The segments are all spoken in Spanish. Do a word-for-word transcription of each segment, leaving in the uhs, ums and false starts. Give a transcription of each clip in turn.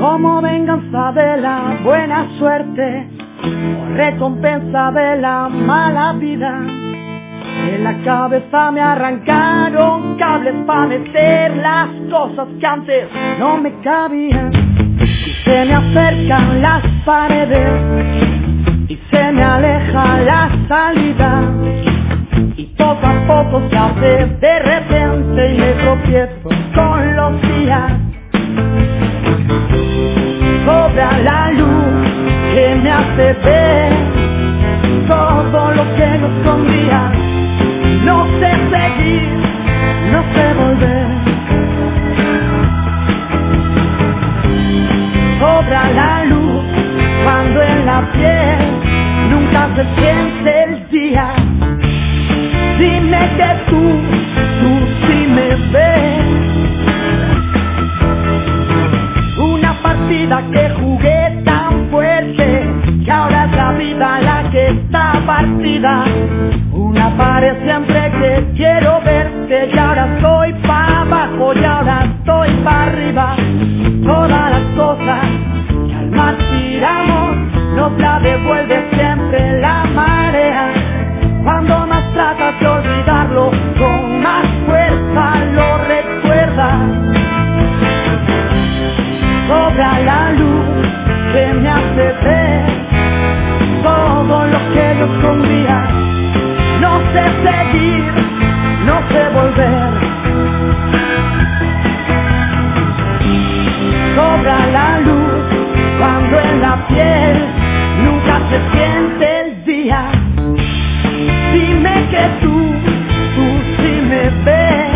como venganza de la buena suerte o recompensa de la mala vida. De la cabeza me arrancaron cables para meter las cosas que antes no me cabían. Y se me acercan las paredes y se me aleja la salida. Y poco a poco se hace de repente y me tropiezo con los días. Sobra la luz que me hace ver todo lo que no escondía. No sé seguir, no sé volver. Sobra la luz cuando en la piel nunca se siente el día. Dime que tú, tú sí me ves. Una partida que jugué tan fuerte que ahora es la vida la que está partida. Una pared siempre que quiero verte y ahora estoy pa' abajo y ahora estoy pa' arriba. Todas las cosas que al mar tiramos nos la devuelve siempre la marea. Cuando más tratas de olvidarlo, con más fuerza lo recuerdas. Sobra la luz que me hace ver todo lo que yo escondía. No sé seguir, no sé volver. Sobra la luz cuando en la piel nunca se siente el día. Dime que tú, tú sí me ves.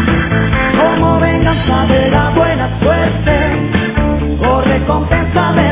Como venganza de la buena suerte o recompensa de